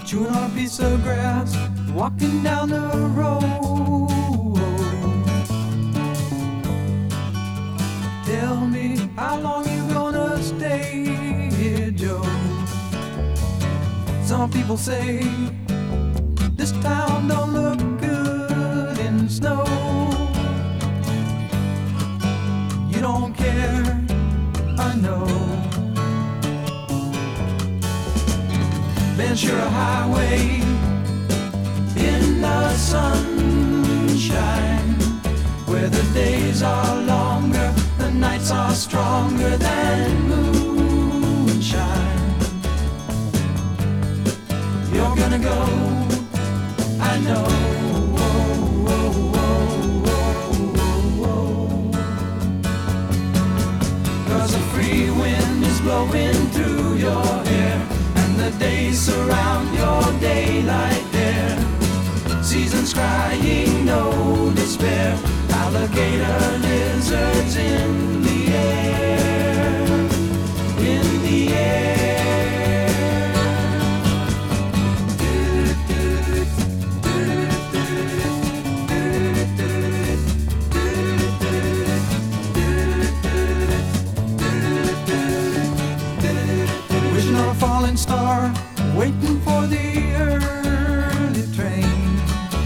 chewing on a piece of grass, walking down the road. Tell me, how long you gonna stay here, Joe? Some people say this town don't look good in snow. You don't care, I know. Ventura Highway in the sunshine, where the days are longer, the nights are stronger than moonshine. You're gonna go, I know. Cause a free wind is blowing through your hair, and the days surround your daylight there. Seasons crying, no despair. Alligator lizards in the air, in the air. Wishing on a falling star, waiting for the early train.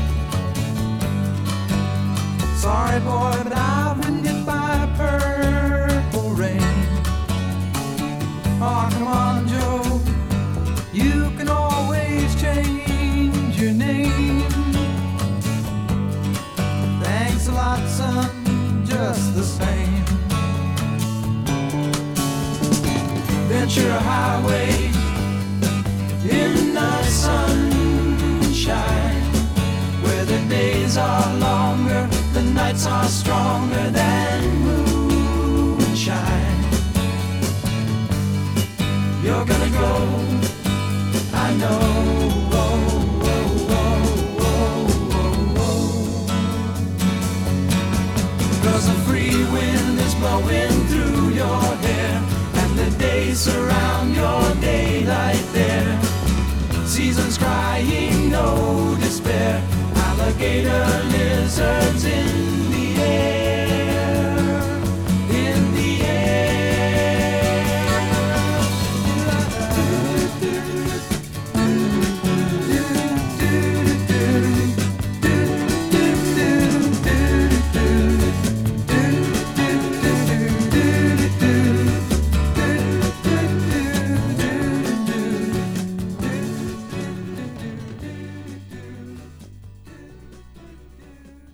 Sorry boy, but I've been hit by purple rain. Oh, come on, Joe, you can always change your name. Thanks a lot, son, just the same. Ventura Highway in the sunshine, where the days are longer, the nights are stronger than moonshine. You're gonna go, I know. Cause a free wind is blowing through your hair, and the days surround your daylight there. Seasons crying, no despair. Alligator lizards in the